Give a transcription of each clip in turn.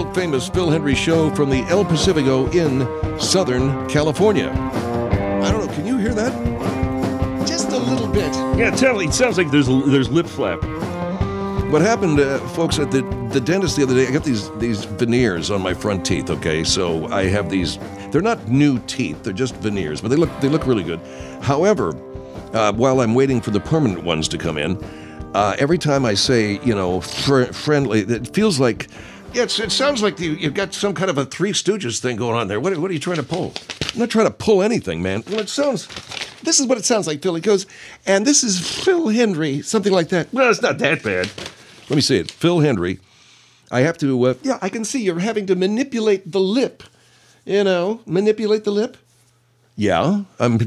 world-famous Phil Hendrie Show from the El Pacifico in Southern California. I don't know, can you hear that? Just a little bit. Yeah, it sounds like there's lip flap. What happened, folks, at the dentist the other day, I got these veneers on my front teeth, okay? So I have these, they're not new teeth, they're just veneers, but they look really good. However, while I'm waiting for the permanent ones to come in, every time I say, friendly, it feels like, it sounds like you've got some kind of a Three Stooges thing going on there. What are you trying to pull? I'm not trying to pull anything, man. Well, this is what it sounds like, Phil. It goes, and this is Phil Hendrie, something like that. Well, it's not that bad. Let me see it. Phil Hendrie. I have to, I can see you're having to manipulate the lip. Manipulate the lip? Yeah.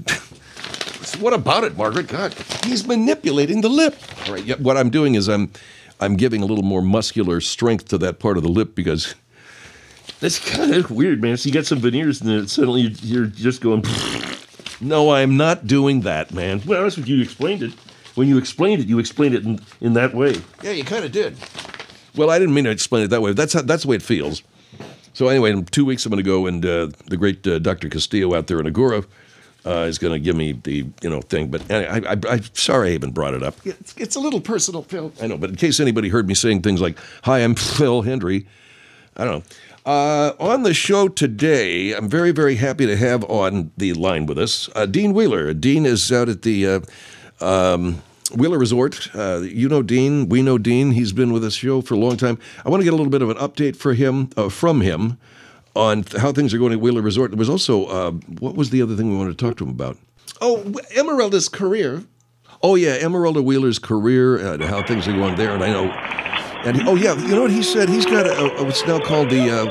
What about it, Margaret? God, he's manipulating the lip. All right, what I'm doing is I'm giving a little more muscular strength to that part of the lip because that's kind of weird, man. So you got some veneers and then suddenly you're just going... No, I'm not doing that, man. Well, that's what you explained it. When you explained it in that way. Yeah, you kind of did. Well, I didn't mean to explain it that way. That's the way it feels. So anyway, in 2 weeks I'm going to go and the great Dr. Castillo out there in Agoura is going to give me the thing. But I'm sorry I even brought it up. It's a little personal, Phil. I know, but in case anybody heard me saying things like, "Hi, I'm Phil Hendrie," I don't know. On the show today, I'm very, very happy to have on the line with us Dean Wheeler. Dean is out at the Wheeler Resort. You know Dean. We know Dean. He's been with this show for a long time. I want to get a little bit of an update from him on how things are going at Wheeler Resort. There was also, what was the other thing we wanted to talk to him about? Oh, Emeralda's career. Oh, yeah, Emeralda Wheeler's career and how things are going there. And I know, you know what he said? He's got what's now called the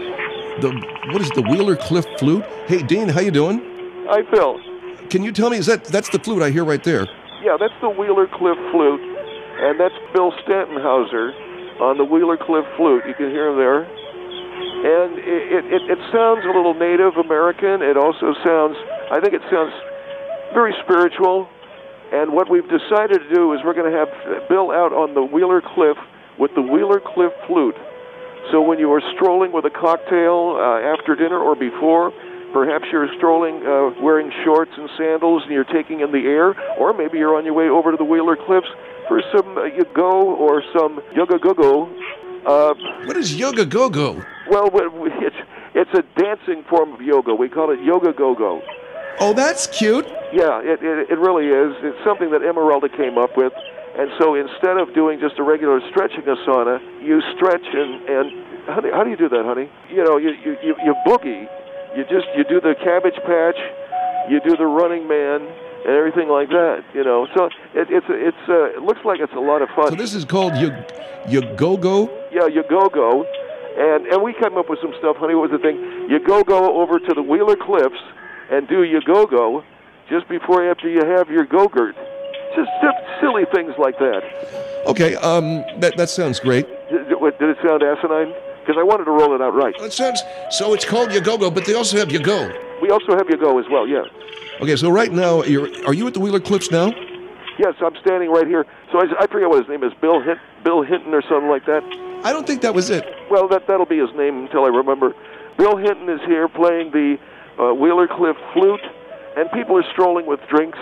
Wheeler Cliff Flute. Hey, Dean, how you doing? Hi, Phil. Can you tell me, that's the flute I hear right there? Yeah, that's the Wheeler Cliff Flute, and that's Bill Stantonhauser on the Wheeler Cliff Flute. You can hear him there. And it sounds a little Native American. It also sounds very spiritual. And what we've decided to do is we're going to have Bill out on the Wheeler Cliff with the Wheeler Cliff Flute. So when you are strolling with a cocktail after dinner or before, perhaps you're strolling wearing shorts and sandals and you're taking in the air, or maybe you're on your way over to the Wheeler Cliffs for some yoga or some yoga go-go. What is yoga go-go? Well, it's a dancing form of yoga. We call it yoga go-go. Oh, that's cute. Yeah, it really is. It's something that Emeralda came up with. And so instead of doing just a regular stretching asana, you stretch and honey, how do you do that, honey? You boogie. You do the Cabbage Patch, you do the Running Man, and everything like that. So it looks like it's a lot of fun. So this is called your go-go. Yeah, your go-go, and we came up with some stuff, honey. What was the thing? You go over to the Wheeler Cliffs and do your go-go just after you have your go-gurt. Just silly things like that. Okay, that sounds great. Did it sound asinine? Because I wanted to roll it out right. So it's called your go-go, but they also have your go. We also have your go as well, yeah. Okay, so right now, are you at the Wheeler Cliffs now? Yes, I'm standing right here. So I forget what his name is, Bill Hinton or something like that. I don't think that was it. Well, that'll be his name until I remember. Bill Hinton is here playing the Wheeler Cliff Flute, and people are strolling with drinks.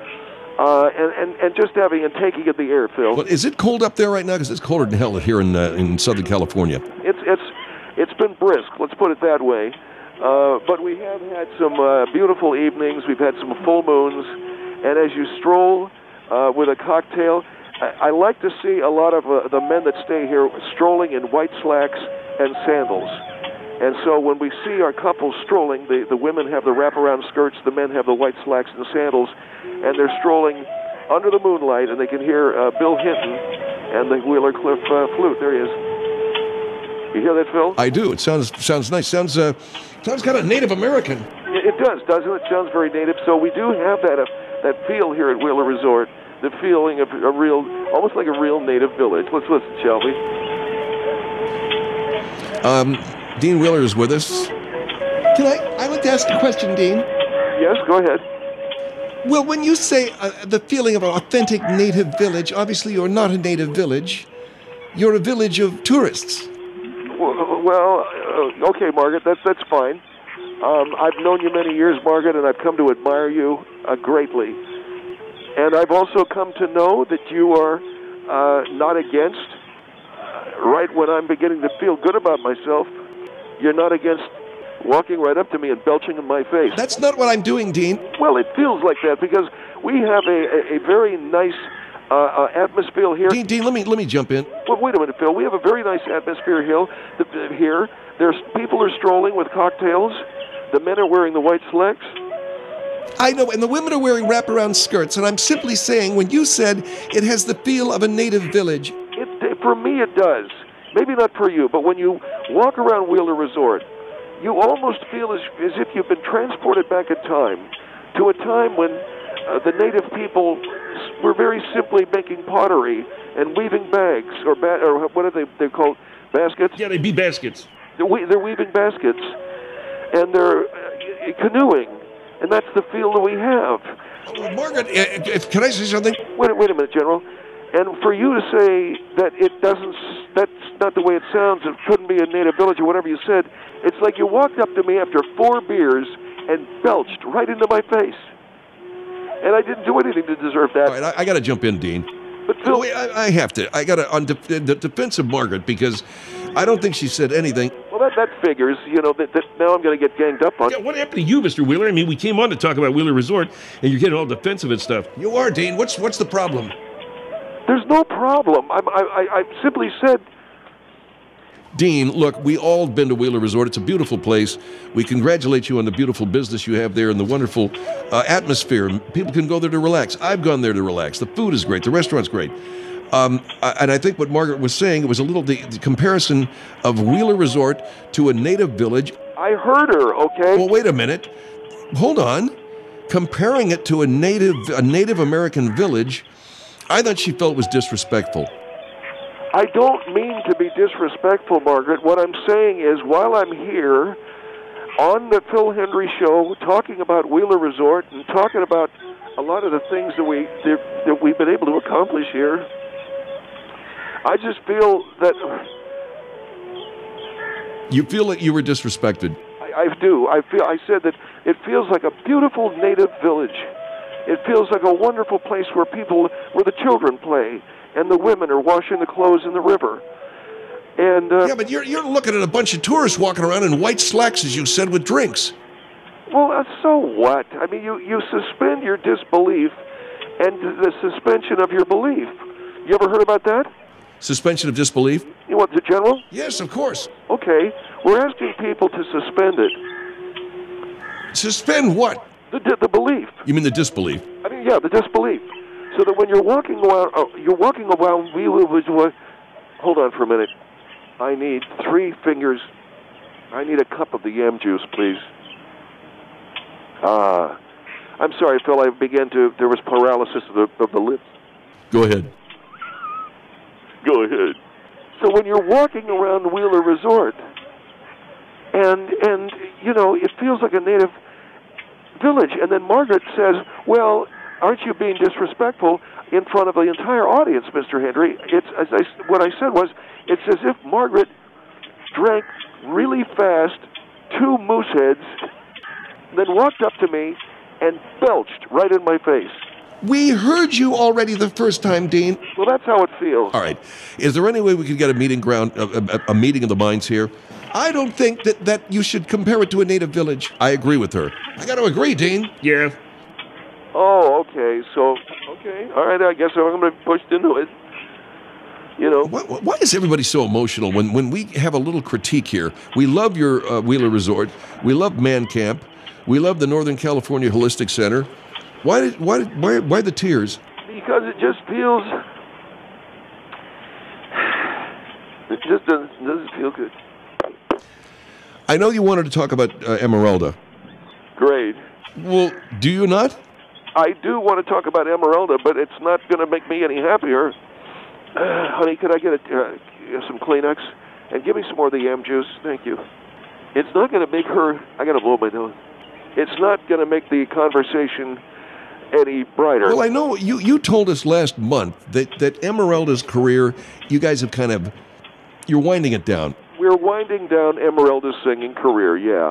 And just having and taking in the air, Phil. Well, is it cold up there right now? Because it's colder than hell here in Southern California. It's been brisk. Let's put it that way. But we have had some beautiful evenings. We've had some full moons, and as you stroll with a cocktail, I like to see a lot of the men that stay here strolling in white slacks and sandals. And so when we see our couples strolling, the women have the wraparound skirts, the men have the white slacks and sandals, and they're strolling under the moonlight, and they can hear Bill Hinton and the Wheeler Cliff Flute. There he is. You hear that, Phil? I do. It sounds nice. Sounds kind of Native American. It does, doesn't it? It sounds very native. So we do have that feel here at Wheeler Resort, the feeling of almost like a real native village. Let's listen, shall we? Dean Wheeler is with us. I'd like to ask a question, Dean. Yes, go ahead. Well, when you say the feeling of an authentic native village, obviously you're not a native village. You're a village of tourists. Okay, Margaret, that's fine. I've known you many years, Margaret, and I've come to admire you greatly. And I've also come to know that you are not against, right when I'm beginning to feel good about myself, you're not against walking right up to me and belching in my face. That's not what I'm doing, Dean. Well, it feels like that because we have a very nice atmosphere here. Dean, let me jump in. Well, wait a minute, Phil. We have a very nice atmosphere here. There's people are strolling with cocktails. The men are wearing the white slacks. I know, and the women are wearing wraparound skirts, and I'm simply saying, when you said it has the feel of a native village. For me, it does. Maybe not for you, but when you walk around Wheeler Resort, you almost feel as if you've been transported back in time to a time when the native people were very simply making pottery and weaving bags, or what are they called? Baskets? Yeah, they'd be baskets. They're weaving baskets, and they're canoeing, and that's the feel that we have. Oh, Margaret, can I say something? Wait a minute, General. And for you to say that that's not the way it sounds, it couldn't be a native village or whatever you said, it's like you walked up to me after 4 beers and belched right into my face. And I didn't do anything to deserve that. All right, I got to jump in, Dean. But Phil, wait, I have to. I got to, on the defense of Margaret, because I don't think she said anything. Well, that figures, that now I'm going to get ganged up on. Yeah, what happened to you, Mr. Wheeler? I mean, we came on to talk about Wheeler Resort, and you're getting all defensive and stuff. You are, Dean. What's the problem? There's no problem. I simply said... Dean, look, we all been to Wheeler Resort. It's a beautiful place. We congratulate you on the beautiful business you have there and the wonderful atmosphere. People can go there to relax. I've gone there to relax. The food is great. The restaurant's great. And I think what Margaret was saying, it was a little the comparison of Wheeler Resort to a native village. I heard her, okay? Well, wait a minute. Hold on. Comparing it to a Native American village, I thought she felt was disrespectful. I don't mean to be disrespectful, Margaret. What I'm saying is, while I'm here on the Phil Hendry Show, talking about Wheeler Resort and talking about a lot of the things that we've been able to accomplish here, I just feel that... You feel that you were disrespected? I do. I said that it feels like a beautiful native village. It feels like a wonderful place where the children play, and the women are washing the clothes in the river. And yeah, but you're looking at a bunch of tourists walking around in white slacks, as you said, with drinks. Well, so what? I mean, you suspend your disbelief and the suspension of your belief. You ever heard about that? Suspension of disbelief? You want the General? Yes, of course. Okay, we're asking people to suspend it. Suspend what? The belief. You mean the disbelief? I mean, yeah, the disbelief. So that when you're walking around Wheeler. Hold on for a minute. I need 3 fingers. I need a cup of the yam juice, please. I'm sorry, Phil. There was paralysis of the lips. Go ahead. Go ahead. So when you're walking around Wheeler Resort, and it feels like a native village, and then Margaret says, "Well, aren't you being disrespectful in front of the entire audience, Mr. Hendry?" What I said was, it's as if Margaret drank really fast 2 moose heads, then walked up to me and belched right in my face. We heard you already the first time, Dean. Well, that's how it feels. All right. Is there any way we could get a meeting of the minds here? I don't think that you should compare it to a native village. I agree with her. I got to agree, Dean. Yeah. Oh, okay. Okay. All right, I guess I'm going to be pushed into it. Why is everybody so emotional when we have a little critique here? We love your Wheeler Resort. We love Man Camp. We love the Northern California Holistic Center. Why the tears? Because it just feels... It just doesn't feel good. I know you wanted to talk about Emeralda. Great. Well, do you not? I do want to talk about Emeralda, but it's not going to make me any happier. Honey, could I get some Kleenex? And give me some more of the yam juice. Thank you. It's not going to make her... I got to blow my nose. It's not going to make the conversation any brighter. Well, I know you told us last month that Emeralda's career, you guys have you're winding it down. we're winding down Emeralda's singing career. Yeah.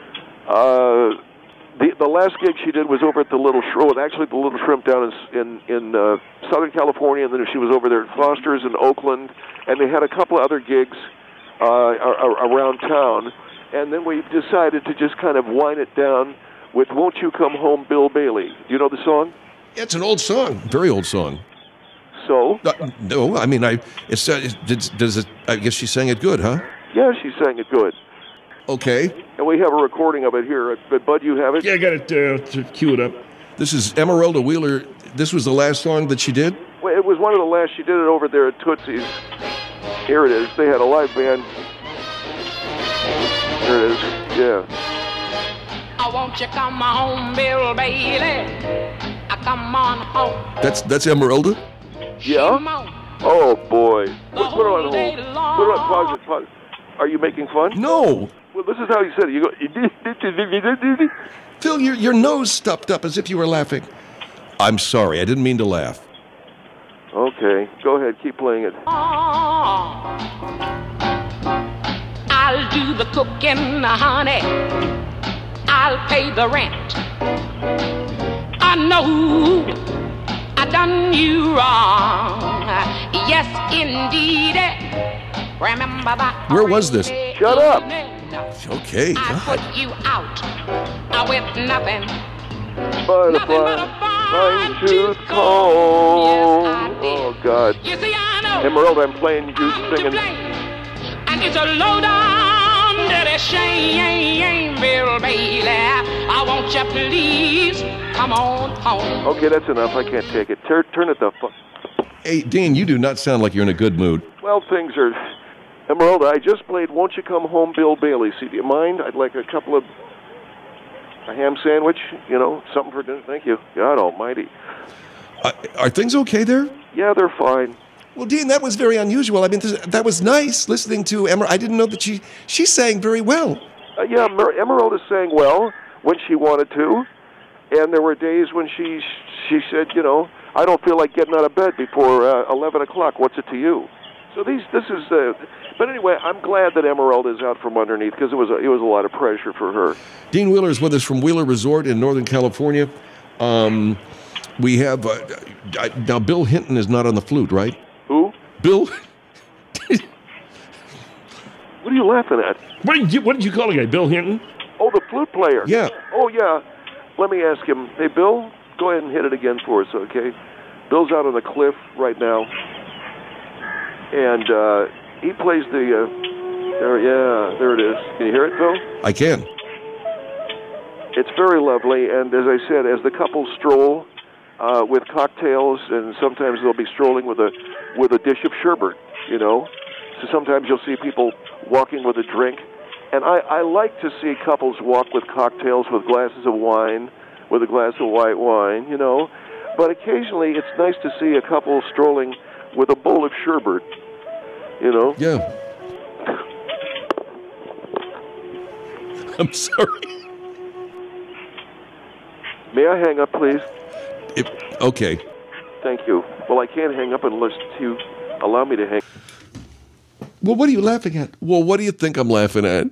The last gig she did was over at the Little Shrimp. Actually, the Little Shrimp down in Southern California, and then she was over there at Foster's in Oakland, and they had a couple of other gigs around town. And then we decided to just kind of wind it down with "Won't You Come Home, Bill Bailey." Do you know the song? It's an old song, very old song. So? No, I mean, does it? I guess she sang it good, huh? Yeah, she sang it good. Okay. And we have a recording of it here. But Bud, you have it? Yeah, I got it to cue it up. This is Emeralda Wheeler. This was the last song that she did? Well, it was one of the last. She did it over there at Tootsie's. Here it is. They had a live band. Here it is. Yeah. Oh, won't you come home, Bill Bailey? Come on home. That's Emeralda? Yeah? Oh, boy. Put it on hold. Put it on pause. Are you making fun? No. Well, this is how you said it. You go... Phil, your nose stuffed up as if you were laughing. I'm sorry. I didn't mean to laugh. Okay. Go ahead. Keep playing it. I'll do the cooking, honey. I'll pay the rent. I know I done you wrong. Yes, indeed. Remember that. Where was this? Shut up. Okay. I God. put you out with nothing. Butterfly, fine-tooth comb. Yes, I did. Oh, God. You see, I know. Emerald, I'm playing you singing. And it's a low down dirty shame, Bill Bailey. I want you, please, come on home. Okay, that's enough. I can't take it. Turn it the fuck. Hey, Dean, you do not sound like you're in a good mood. Well, things are... Emeralda, I just played Won't You Come Home, Bill Bailey. See, do you mind? I'd like a ham sandwich, something for dinner. Thank you. God almighty. Are things okay there? Yeah, they're fine. Well, Dean, that was very unusual. I mean, that was nice listening to Emerald. I didn't know that she sang very well. Yeah, Emeralda sang well when she wanted to, and there were days when she said, I don't feel like getting out of bed before 11 o'clock. What's it to you? So this is... But anyway, I'm glad that Emeralda is out from underneath because it was a lot of pressure for her. Dean Wheeler is with us from Wheeler Resort in Northern California. We have... now, Bill Hinton is not on the flute, right? Who? Bill... What are you laughing at? What did you call the guy? Bill Hinton? Oh, the flute player. Yeah. Oh, yeah. Let me ask him. Hey, Bill, go ahead and hit it again for us, okay? Bill's out on the cliff right now, and he plays the... there it is. Can you hear it, Bill? I can. It's very lovely, and as I said, as the couple stroll with cocktails, and sometimes they'll be strolling with a dish of sherbet, So sometimes you'll see people walking with a drink. And I like to see couples walk with cocktails, with glasses of wine, with a glass of white wine, But occasionally it's nice to see a couple strolling with a bowl of sherbet, Yeah. I'm sorry. May I hang up, please? Okay. Thank you. Well, I can't hang up unless you allow me to hang. Well, what are you laughing at? Well, what do you think I'm laughing at?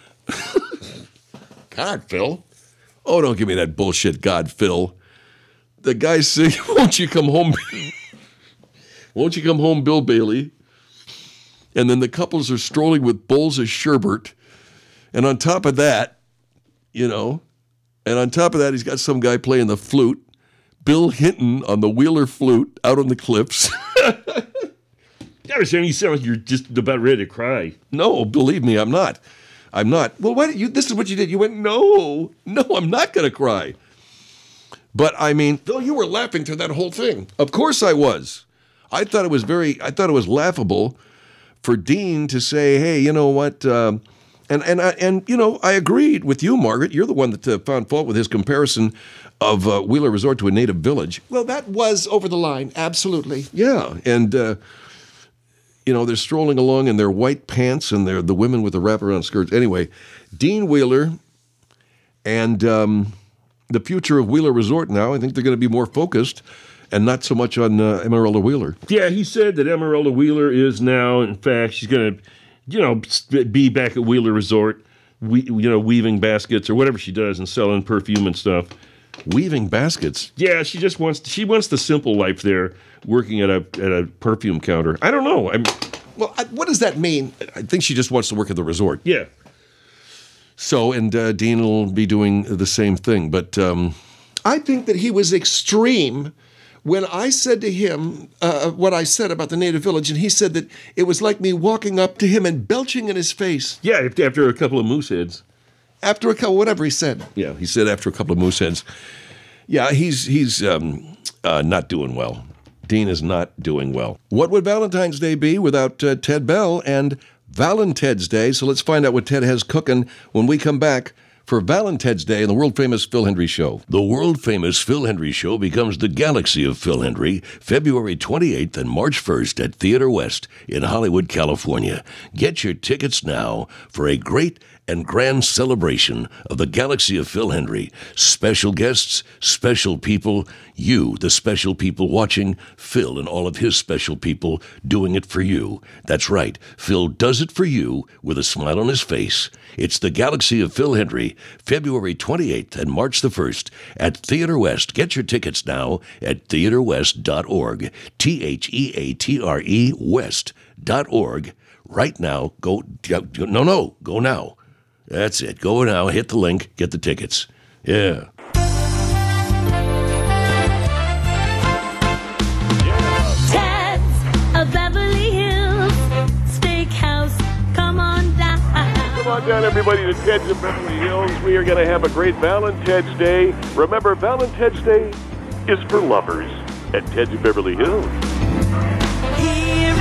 God, Phil. Oh, don't give me that bullshit, God, Phil. The guy's saying, won't you come home? Won't you come home, Bill Bailey? And then the couples are strolling with bowls of sherbet. And on top of that, he's got some guy playing the flute. Bill Hinton on the Wheeler flute out on the cliffs. You sound like you're just about ready to cry. No, believe me, I'm not. Well, why did you? This is what you did. You went, no, I'm not going to cry. But I mean, Phil, you were laughing through that whole thing. Of course I was. I thought it was laughable for Dean to say, hey, you know what? I agreed with you, Margaret. You're the one that found fault with his comparison of Wheeler Resort to a native village. Well, that was over the line, absolutely. Yeah, and they're strolling along in their white pants and they're the women with the wraparound skirts. Anyway, Dean Wheeler and the future of Wheeler Resort now, I think they're going to be more focused and not so much on Emeralda Wheeler. Yeah, he said that Emeralda Wheeler is now, in fact, she's going to be back at Wheeler Resort, weaving baskets or whatever she does and selling perfume and stuff. Weaving baskets. Yeah, she wants the simple life there, working at a perfume counter. I don't know. Well, what does that mean? I think she just wants to work at the resort. Yeah. So, and Dean will be doing the same thing. But I think that he was extreme when I said to him what I said about the native village, and he said that it was like me walking up to him and belching in his face Yeah, after a couple of moose heads. after a couple, whatever he said. yeah, he said after a couple of moose heads. Yeah, he's not doing well. Dean is not doing well. What would Valentine's Day be without Ted Bell and Valentine's Day? So let's find out what Ted has cooking when we come back for Valentine's Day in the world-famous Phil Hendry Show. The world-famous Phil Hendry Show becomes the Galaxy of Phil Hendry, February 28th and March 1st at Theater West in Hollywood, California. Get your tickets now for a great and grand celebration of the Galaxy of Phil Hendry. Special guests, special people, you, the special people watching, Phil and all of his special people doing it for you. That's right, Phil does it for you with a smile on his face. It's the Galaxy of Phil Hendry, February 28th and March the 1st at Theater West. Get your tickets now at theaterwest.org, THEATRE West.org. Right now, go now. That's it. Go now, hit the link, get the tickets. Yeah. Ted's of Beverly Hills Steakhouse. Come on down. Come on down, everybody, to Ted's of Beverly Hills. We are going to have a great Valentine's Day. Remember, Valentine's Day is for lovers at Ted's of Beverly Hills. Here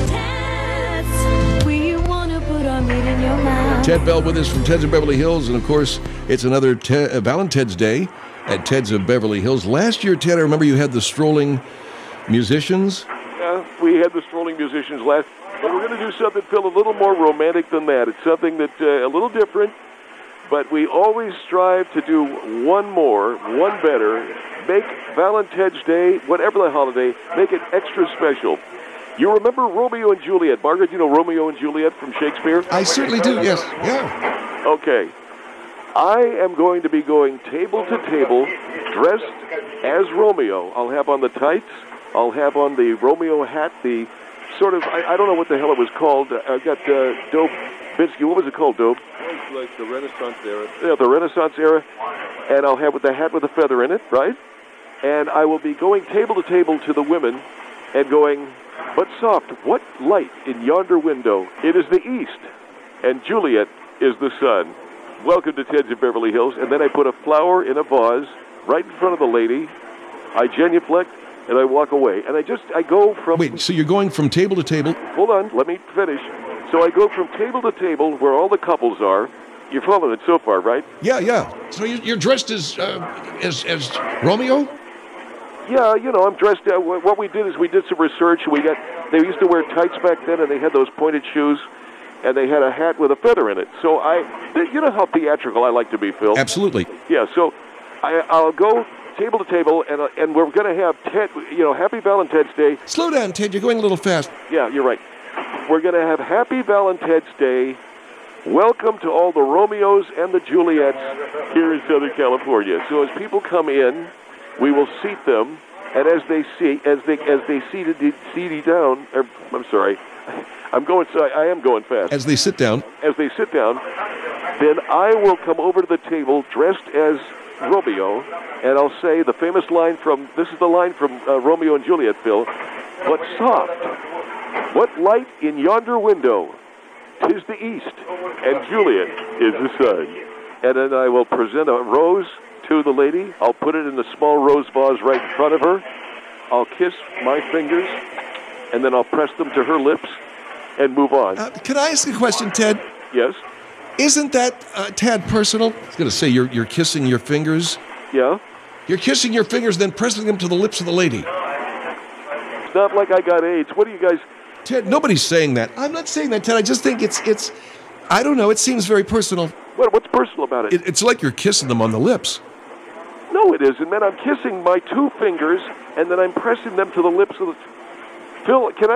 at Ted's, we want to put our meat in your mouth. Ted Bell with us from Ted's of Beverly Hills, and of course, it's another Valentine's Day at Ted's of Beverly Hills. Last year, Ted, I remember you had the strolling musicians. Yeah, we had the strolling musicians last, but we're going to do something, Phil, a little more romantic than that. It's something that a little different, but we always strive to do one more, one better, make Valentine's Day, whatever the holiday, make it extra special. You remember Romeo and Juliet? Margaret, you know Romeo and Juliet from Shakespeare? I certainly do, yes. Yeah. Okay. I am going to be going table to table, dressed as Romeo. I'll have on the tights. I'll have on the Romeo hat, the sort of, I don't know what the hell it was called. I got Dope Binsky. What was it called, Dope? It was like the Renaissance era. Yeah, the Renaissance era. And I'll have with the hat with a feather in it, right? And I will be going table to table to the women and going, "But soft, what light in yonder window? It is the east, and Juliet is the sun. Welcome to Ted's of Beverly Hills." And then I put a flower in a vase right in front of the lady. I genuflect, and I walk away. And I go from... Wait, so you're going from table to table? Hold on, let me finish. So I go from table to table where all the couples are. You're following it so far, right? Yeah. So you're dressed as Romeo? Yeah, I'm dressed. What we did is we did some research. They used to wear tights back then, and they had those pointed shoes, and they had a hat with a feather in it. So you know how theatrical I like to be, Phil. Absolutely. Yeah. So I'll go table to table, and we're going to have Ted. Happy Valentine's Day. Slow down, Ted. You're going a little fast. Yeah, you're right. We're going to have Happy Valentine's Day. Welcome to all the Romeos and the Juliets here in Southern California. So as people come in, we will seat them, and as they seat down. I'm sorry, I am going fast. As they sit down. As they sit down, then I will come over to the table dressed as Romeo, and I'll say the famous line from Romeo and Juliet, Phil. "But soft, what light in yonder window? 'Tis the east, and Juliet is the sun." And then I will present a rose to the lady. I'll put it in a small rose vase right in front of her. I'll kiss my fingers, and then I'll press them to her lips and move on. Can I ask a question, Ted? Yes? Isn't that a tad personal? I was going to say, you're kissing your fingers. Yeah? You're kissing your fingers, then pressing them to the lips of the lady. It's not like I got AIDS. What do you guys... Ted, nobody's saying that. I'm not saying that, Ted. I just think it's I don't know. It seems very personal. What's personal about it? It's like you're kissing them on the lips. No, it isn't, man. I'm kissing my two fingers, and then I'm pressing them to the lips of the... Phil, can I...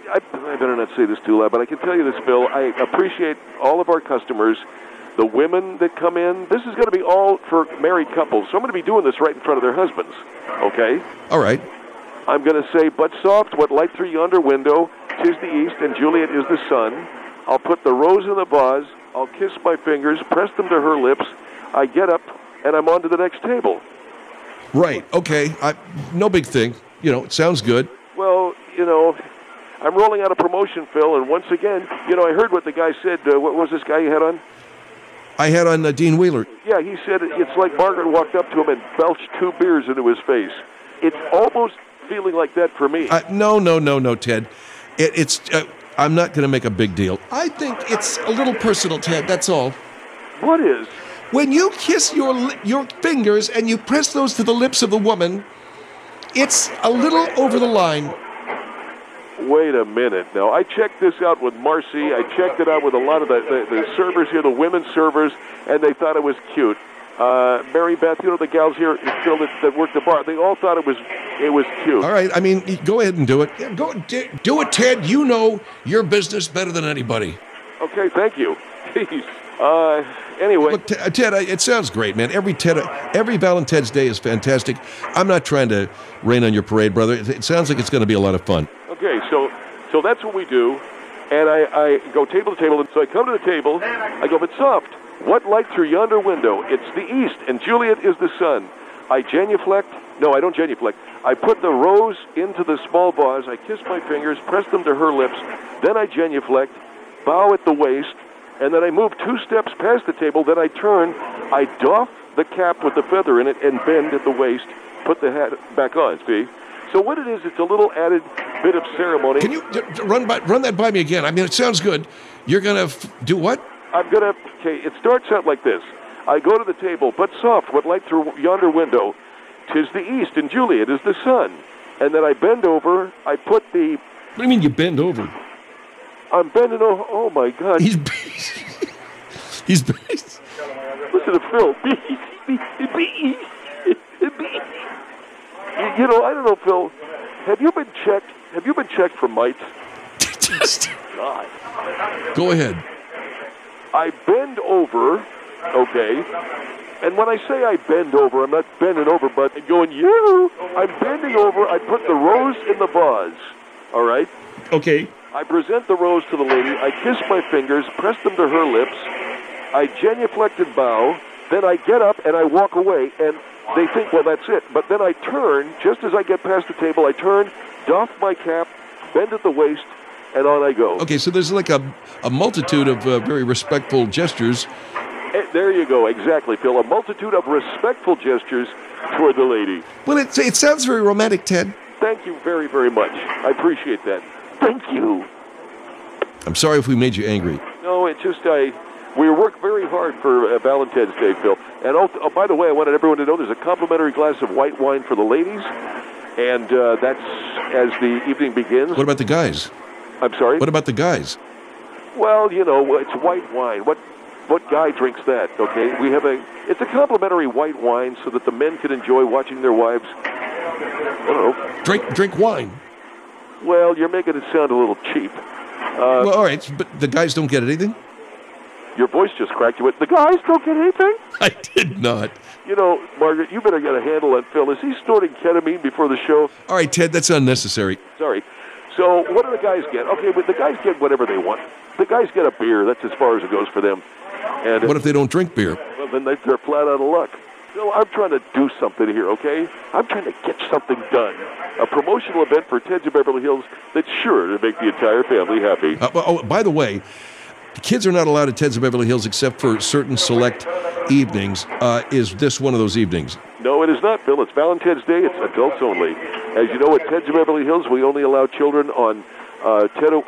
I better not say this too loud, but I can tell you this, Phil. I appreciate all of our customers, the women that come in. This is going to be all for married couples, so I'm going to be doing this right in front of their husbands, okay? All right. I'm going to say, but soft, what light through yonder window, 'tis the east, and Juliet is the sun. I'll put the rose in the vase. I'll kiss my fingers, press them to her lips. I get up, and I'm on to the next table. Right. Okay. No big thing. It sounds good. Well, I'm rolling out a promotion, Phil, and once again, I heard what the guy said. What was this guy you had on? I had on Dean Wheeler. Yeah, he said it's like Margaret walked up to him and belched 2 beers into his face. It's almost feeling like that for me. No, Ted. It's. I'm not going to make a big deal. I think it's a little personal, Ted, that's all. What is? When you kiss your fingers and you press those to the lips of the woman, it's a little over the line. Wait a minute. Now, I checked this out with Marcy. I checked it out with a lot of the servers here, the women servers, and they thought it was cute. Mary Beth, the gals here still that work the bar, they all thought it was cute. All right. I mean, go ahead and do it. Yeah, do it, Ted. You know your business better than anybody. Okay, thank you. Jeez. Anyway. Look, Ted, it sounds great, man. Every Valentine's Day is fantastic. I'm not trying to rain on your parade, brother. It sounds like it's going to be a lot of fun. Okay, so that's what we do, and I go table to table, and so I come to the table, I go, but soft, what light through yonder window? It's the east, and Juliet is the sun. I genuflect. No, I don't genuflect. I put the rose into the small vase, I kiss my fingers, press them to her lips, then I genuflect, bow at the waist, and then I move 2 steps past the table, then I turn, I doff the cap with the feather in it, and bend at the waist, put the hat back on, see? So what it is, it's a little added bit of ceremony. Can you run that by me again? I mean, it sounds good. You're going to do what? Okay, it starts out like this. I go to the table, but soft, what light through yonder window? 'Tis the east, and Juliet is the sun. And then I bend over, I put the... What do you mean you bend over? I'm bending over, oh my God. He's Listen to Phil. I don't know, Phil. Have you been checked for mites? God. Go ahead. I bend over, okay, and when I say I bend over, I'm not bending over, but going, I'm bending over, I put the rose in the vase, all right? Okay. I present the rose to the lady, I kiss my fingers, press them to her lips, I genuflect and bow, then I get up and I walk away, and they think, well, that's it. But then I turn, just as I get past the table, I turn, doff my cap, bend at the waist, and on I go. Okay, so there's like a multitude of very respectful gestures. There you go, exactly, Phil. A multitude of respectful gestures toward the lady. Well, it sounds very romantic, Ted. Thank you very, very much. I appreciate that. Thank you. I'm sorry if we made you angry. No, it's just we work very hard for Valentine's Day, Phil. And by the way, I wanted everyone to know there's a complimentary glass of white wine for the ladies, and that's as the evening begins. What about the guys? I'm sorry? What about the guys? Well, it's white wine. What guy drinks that, okay? It's a complimentary white wine so that the men can enjoy watching their wives, I don't know. Drink wine. Well, you're making it sound a little cheap. Well, all right, but the guys don't get anything? Your voice just cracked. You went, the guys don't get anything? I did not. Margaret, you better get a handle on Phil. Is he snorting ketamine before the show? All right, Ted, that's unnecessary. Sorry. So what do the guys get? Okay, but the guys get whatever they want. The guys get a beer. That's as far as it goes for them. And what if they don't drink beer? Well, then they're flat out of luck. So I'm trying to do something here, okay? I'm trying to get something done. A promotional event for Ted's of Beverly Hills that's sure to make the entire family happy. By the way, the kids are not allowed at Ted's of Beverly Hills except for certain select evenings. Is this one of those evenings? No, it is not, Phil. It's Valentine's Day. It's adults only. As you know, at Ted's of Beverly Hills, we only allow children on on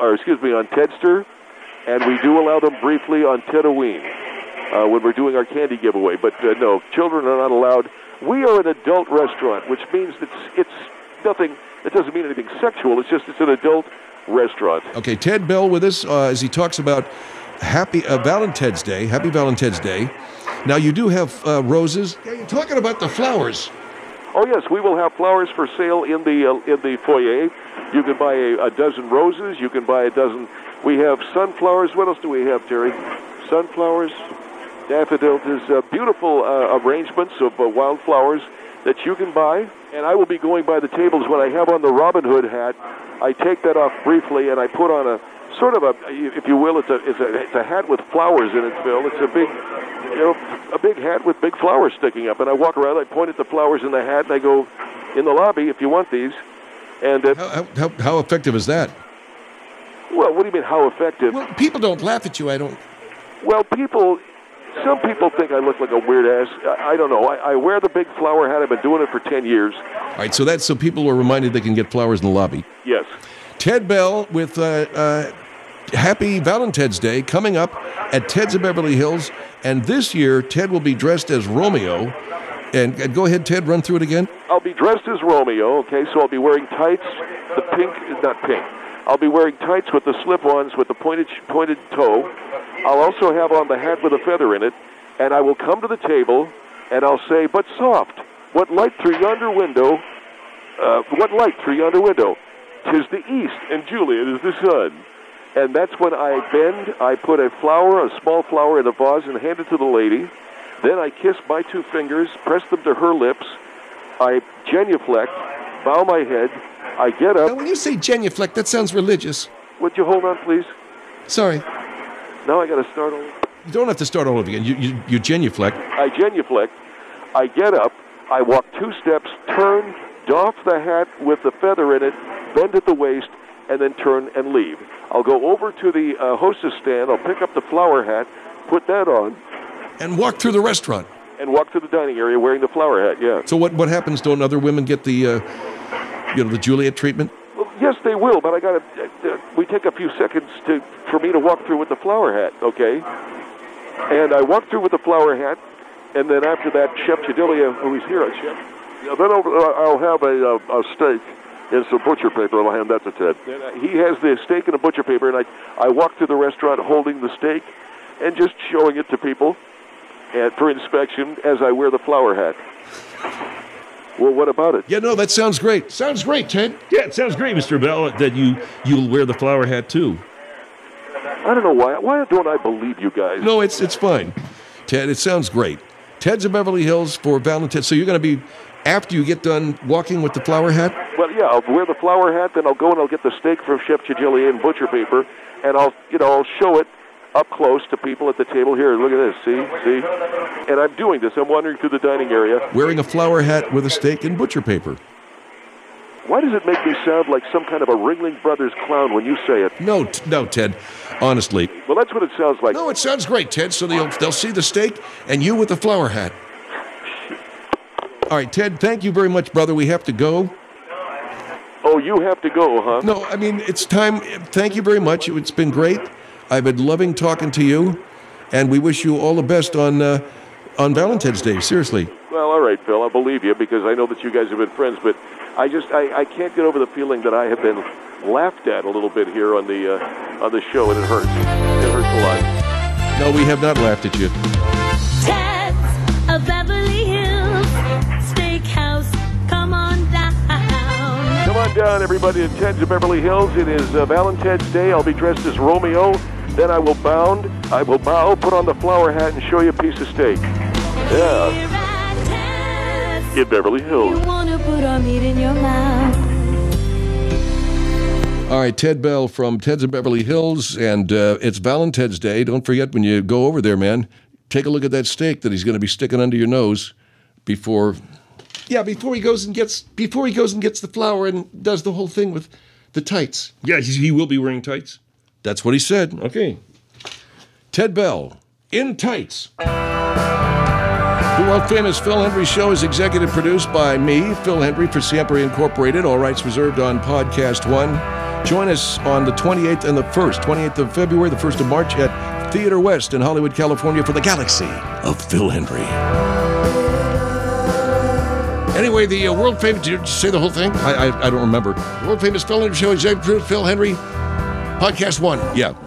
Tedster, and we do allow them briefly on Tedoween when we're doing our candy giveaway. But no, children are not allowed. We are an adult restaurant, which means that it's nothing. It doesn't mean anything sexual. It's an adult restaurant. Okay, Ted Bell with us as he talks about Happy Valentine's Day. Happy Valentine's Day. Now, you do have roses. Yeah, you're talking about the flowers. Oh, yes, we will have flowers for sale in the foyer. You can buy a dozen roses. You can buy a dozen. We have sunflowers. What else do we have, Terry? Sunflowers, daffodils. There's beautiful arrangements of wildflowers that you can buy. And I will be going by the tables when I have on the Robin Hood hat. I take that off briefly, and I put on a sort of a, if you will, it's a hat with flowers in it, Phil. It's a big, a big hat with big flowers sticking up. And I walk around, I point at the flowers in the hat, and I go, in the lobby, if you want these. And How effective is that? well, what do you mean, how effective? Well, people don't laugh at you. I don't. Well, some people think I look like a weird ass. I don't know. I wear the big flower hat. I've been doing it for 10 years. All right, so people are reminded they can get flowers in the lobby. Yes. Ted Bell with Happy Valentine's Day coming up at Ted's of Beverly Hills. And this year, Ted will be dressed as Romeo. And go ahead, Ted, run through it again. I'll be dressed as Romeo, okay? So I'll be wearing tights, not pink. I'll be wearing tights with the slip-ons with the pointed toe. I'll also have on the hat with a feather in it. And I will come to the table, and I'll say, but soft, what light through yonder window, 'tis the east, and Juliet is the sun. And that's when I bend, I put a small flower in a vase and hand it to the lady. Then I kiss my two fingers, press them to her lips. I genuflect, bow my head. I get Now, up. when you say genuflect, that sounds religious. Would you hold on, please? Sorry. Now I got to start over. You don't have to start all over again. You genuflect. I genuflect. I get up. I walk 2 steps, turn, doff the hat with the feather in it, bend at the waist, and then turn and leave. I'll go over to the hostess stand. I'll pick up the flower hat, put that on, And walk through the restaurant. and walk to the dining area wearing the flower hat. Yeah. So what happens? Don't other women get the the Juliet treatment? Well, yes, they will, but I got to. We take a few seconds for me to walk through with the flower hat, okay? And I walk through with the flower hat, and then after that, Chef Jadilia, who is here, Chef. Yeah, then I'll have a steak and some butcher paper, and I'll hand that to Ted. And, he has the steak and a butcher paper, and I walk through the restaurant holding the steak and just showing it to people and for inspection as I wear the flower hat. Well, what about it? Yeah, no, that sounds great. Sounds great, Ted. Yeah, it sounds great, Mr. Bell, that you'll wear the flower hat too. I don't know why. Why don't I believe you guys? No, it's fine. Ted, it sounds great. Ted's of Beverly Hills for Valentine's. So you're going to be, after you get done walking with the flower hat? Well, yeah, I'll wear the flower hat, then I'll go and I'll get the steak from Chef Chigilia and butcher paper, and I'll show it up close to people at the table. Here, look at this. See? And I'm doing this. I'm wandering through the dining area. Wearing a flower hat with a steak and butcher paper. Why does it make me sound like some kind of a Ringling Brothers clown when you say it? No, Ted. Honestly. Well, that's what it sounds like. No, it sounds great, Ted. So they'll see the steak and you with the flower hat. All right, Ted, thank you very much, brother. We have to go. Oh, you have to go, huh? No, I mean, it's time. Thank you very much. It's been great. I've been loving talking to you, and we wish you all the best on Valentine's Day. Seriously. Well, all right, Phil. I believe you because I know that you guys have been friends, but I can't get over the feeling that I have been laughed at a little bit here on the show, and it hurts. It hurts a lot. No, we have not laughed at you. Ted's of Beverly Hills Steakhouse. Come on down. Come on down, everybody, to Ted's of Beverly Hills. It is Valentine's Day. I'll be dressed as Romeo. Then I will bow, put on the flower hat, and show you a piece of steak. Yeah, Here at Ted's, in Beverly Hills. you wanna put our meat in your mouth. All right, Ted Bell from Ted's of Beverly Hills, and it's Valentine's Day. Don't forget when you go over there, man, take a look at that steak that he's going to be sticking under your nose before. Yeah, before he goes and gets the flower and does the whole thing with the tights. Yeah, he will be wearing tights. That's what he said. Okay. Ted Bell in tights. The world-famous Phil Hendry Show is executive produced by me, Phil Hendry, for Siempre Incorporated. All rights reserved on Podcast One. Join us on the 28th and the 1st, 28th of February, the 1st of March at Theater West in Hollywood, California for the Galaxy of Phil Hendry. Anyway, the world famous. Did you say the whole thing? I don't remember. World famous Phil Hendry Show, executive producer Phil Hendry, Podcast One. Yeah.